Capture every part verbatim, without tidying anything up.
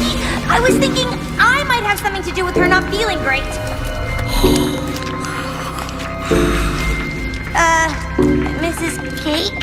Really? I was thinking I might have something to do with her not feeling great. Uh, Missus Cake?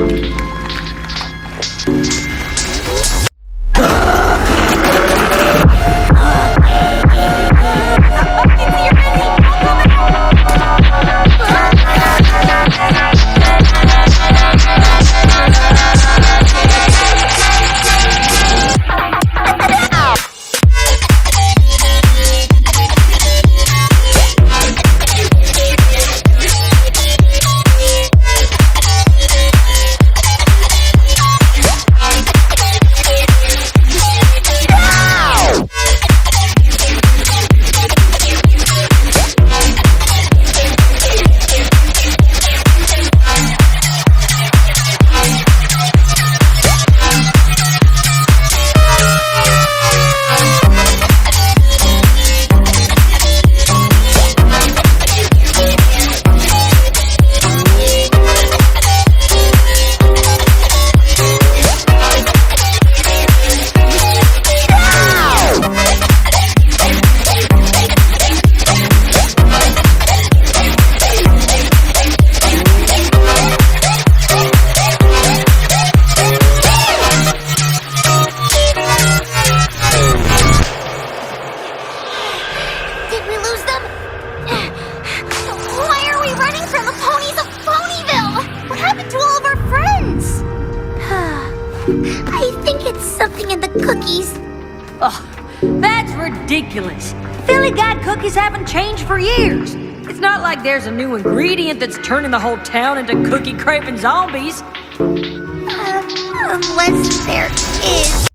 I think it's something in the cookies. Oh, that's ridiculous. Philly Guide cookies haven't changed for years. It's not like there's a new ingredient that's turning the whole town into cookie-craving zombies. Uh, unless there is.